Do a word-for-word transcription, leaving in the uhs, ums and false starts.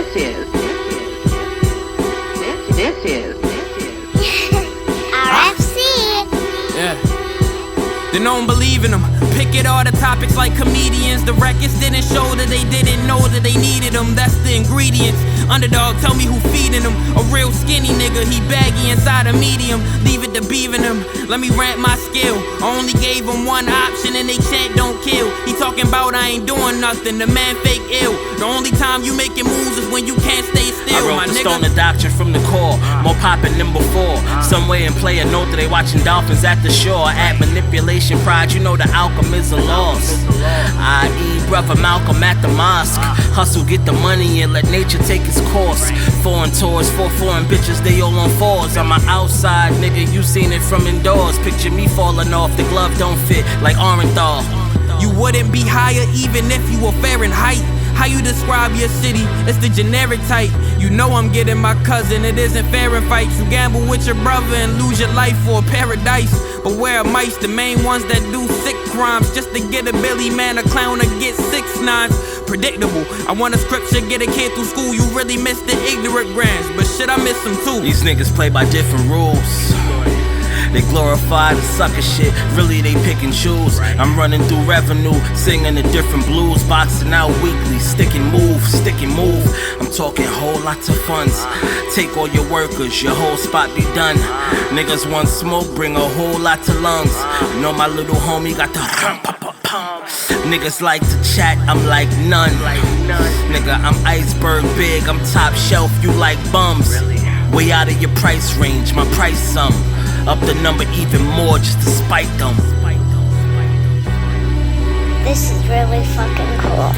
is, this, this is, R F C. Yeah. They don't believe in them. Pick at all the topics like comedians. The records didn't show that they didn't know that they needed them. That's the ingredients. Underdog, tell me who feeding them. A real skinny nigga, he baggy inside a medium. Leave it to beaving him. Let me rant my skill. I only gave him one option and they chant don't kill. He talking about I ain't doing nothing. The man fake ill. The only time you making moves is when you can't stay still. I wrote my the nigga. stone of doctrine from the core, more poppin' than before. Somewhere in play a note that they watching dolphins at the shore. At manipulation, pride, you know the outcome is a loss. I E brother Malcolm at the mosque. Hustle, get the money and let nature take its course. Foreign tours, four foreign bitches, they all on fours. I'm an outside nigga, you seen it from indoors. Picture me falling off, the glove don't fit like Orenthal. You wouldn't be higher even if you were Fahrenheit. How you describe your city? It's the generic type. You know I'm getting my cousin, it isn't fair in fights. You gamble with your brother and lose your life for a paradise. But where are mice, the main ones that do sick crimes? Just to get a Billy man, a clown, or get six nines. Predictable, I want a scripture, get a kid through school. You really miss the ignorant grands, but shit, I miss them too. These niggas play by different rules. They glorify the sucker shit, really they pick and choose. I'm running through revenue, singing the different blues. Boxing out weekly, stick and move, stick and move. I'm talking whole lots of funds. Take all your workers, your whole spot be done. Niggas want smoke, bring a whole lot of lungs. You know my little homie got the rum pa pa pum. Niggas like to chat, I'm like none. Nigga, I'm iceberg big, I'm top shelf, you like bums. Way out of your price range, my price sum. Up the number even more just to spite them. This is really fucking cool.